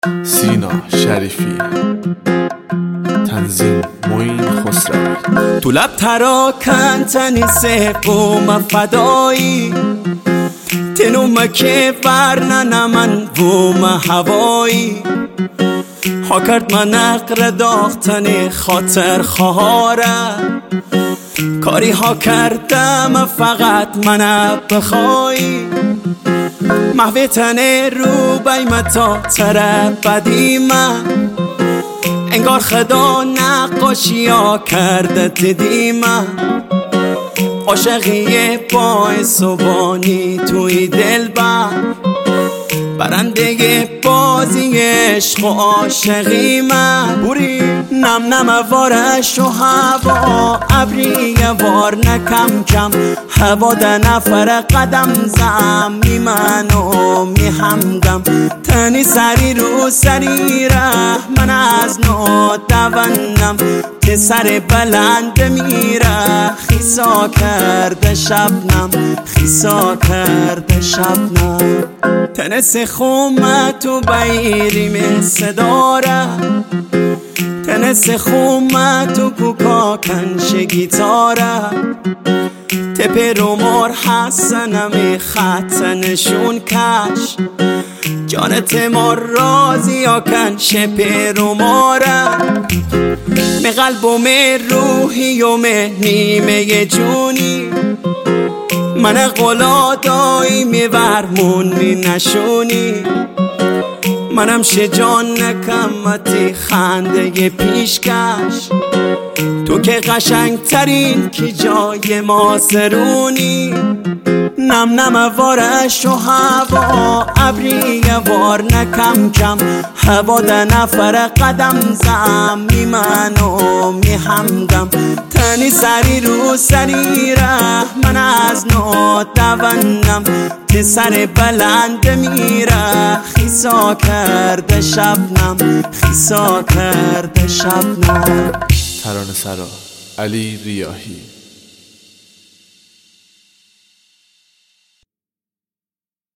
سینا شریفی، تنظیم معین خسروی. تو لب تراکن تنیسه قوم فدایی تنوم که ورنن من بوم هوایی ها کرد من نقر داختن خاطر خواهاره کاری ها کردم فقط من بخوایی محو تنه رو بیمتا تره بدیمه انگار خدا نقاشی ها کرده دیدیمه عاشقی باعث و بانی توی دل برنده بازی عشق و عاشقی من بوری نم نم وارش و هوا ابری وار نکم کم هوا ده نفر قدم زم می منو می همدم تنی سری رو سری ره من از نو دوندم که سر بلند میره خیسا کرده شبنم خیسا کرده شبنم تنس خومت و بیری مثل داره تنس خومت و کوکا کنش گیتاره تپ رو مار حسنم خط نشون کش جانت مار رازی ها کن شپ رو ماره می قلب و می روحی و می نیمه جونی من قلادایی می ورمونی نشونی منم شجان نکمتی خنده پیشکش تو که قشنگ ترین کی جای ما سرونی نم نم وارش و هوا ابری وار نکم کم هوا ده نفر قدم زم می منو می همدم تنی سری رو سری ره من از نو دوندم که سر بلند میره خیسا کرده شبنم خیسا کرده شبنم. ترانه سرا علی ریاحی.